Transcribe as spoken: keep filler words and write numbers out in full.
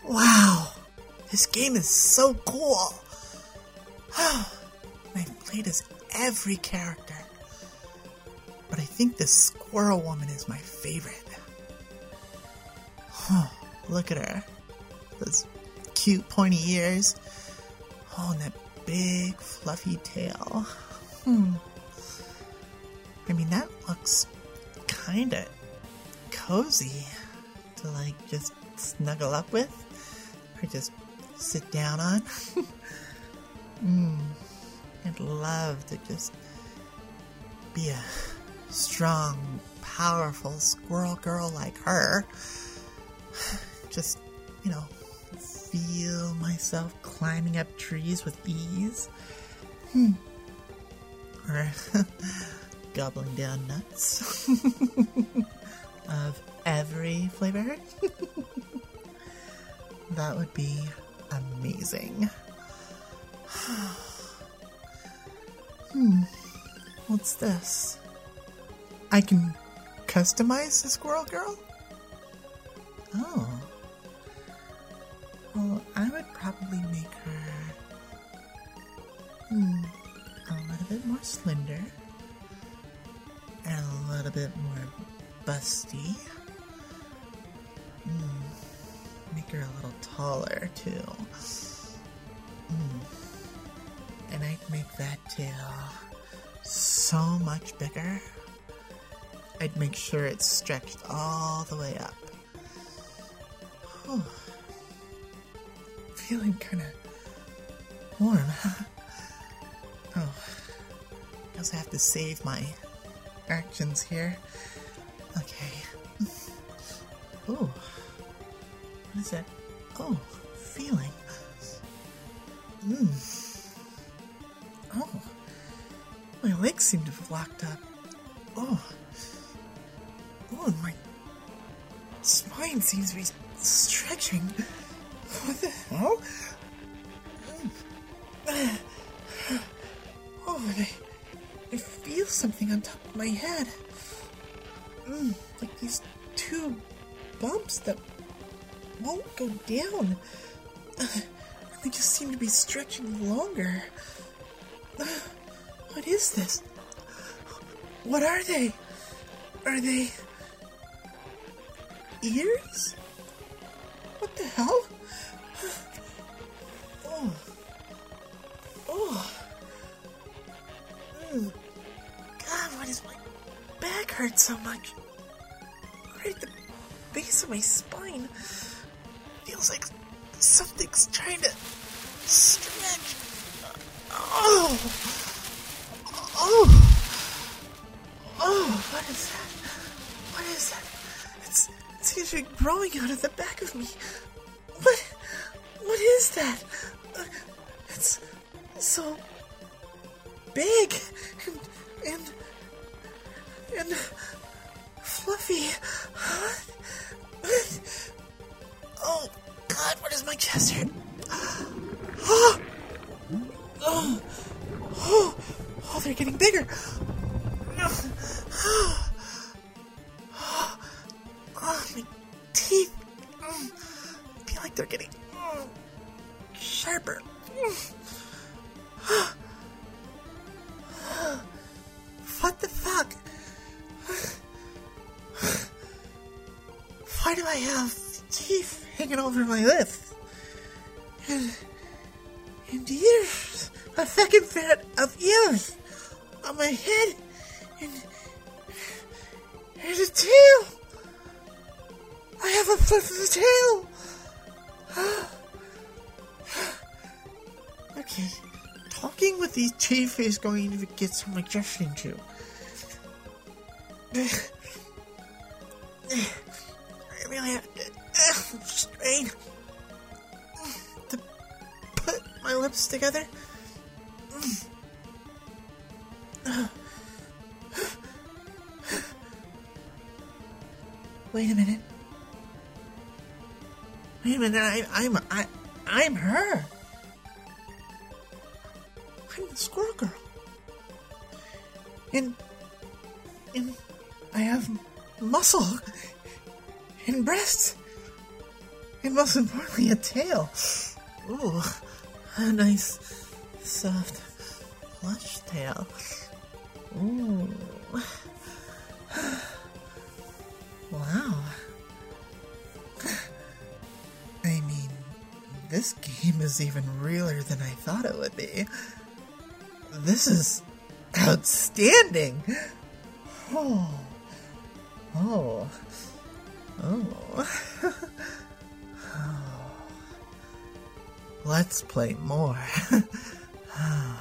Wow, this game is so cool. I've played as every character, but I think the Squirrel Woman is my favorite. Look at her. Those cute pointy ears. Oh, and that big fluffy tail. Hmm. I mean, that looks kinda cozy to, like, just snuggle up with or just sit down on. Hmm. I'd love to just be a strong, powerful squirrel girl like her. Just, you know, feel myself climbing up trees with ease. Hmm. Or gobbling down nuts of every flavor. That would be amazing. Hmm. What's this? I can customize the squirrel girl? Oh. Well, I would probably make her hmm, a little bit more slender and a little bit more busty. Hmm. Make her a little taller too. Hmm. And I'd make that tail so much bigger. I'd make sure it's stretched all the way up. Whew. Feeling kind of warm. Oh, I guess I have to save my actions here. Okay. Oh, what is that? Oh, feeling. Mmm. Oh, my legs seem to have locked up. Oh, oh, my spine seems to be stretching. What the hell? Oh, I, I feel something on top of my head. Mm, like these two bumps that won't go down. Uh, they just seem to be stretching longer. Uh, what is this? What are they? Are they ears? What the hell? Oh. Oh. Mm. God, why does my back hurt so much? Right at the base of my spine. Feels like something's trying to stretch. Oh. Oh. Oh, what is that? What is that? It's, it seems to be growing out of the back of me. What? What is that? Uh, it's so big and and and fluffy. Oh God! What does my chest hurt? Oh, oh, oh, oh! They're getting bigger. Oh, my teeth. I feel like they're getting sharper. What the fuck? Why do I have teeth hanging over my lips? And, and ears. A second set of ears on my head. And, and a tail. I have a flip of the tail. Okay, talking with these teeth is going to get some adjusting to. I really have to uh, strain to put my lips together. Wait a minute. Wait a minute. I, I'm I, I'm her. I'm the squirrel girl. And and I have muscle and breasts and most importantly, a tail. Ooh, a nice, soft, plush tail. Ooh. Wow. I mean, this game is even realer than I thought it would be. This is outstanding. Oh. Oh. Oh. Let's play more.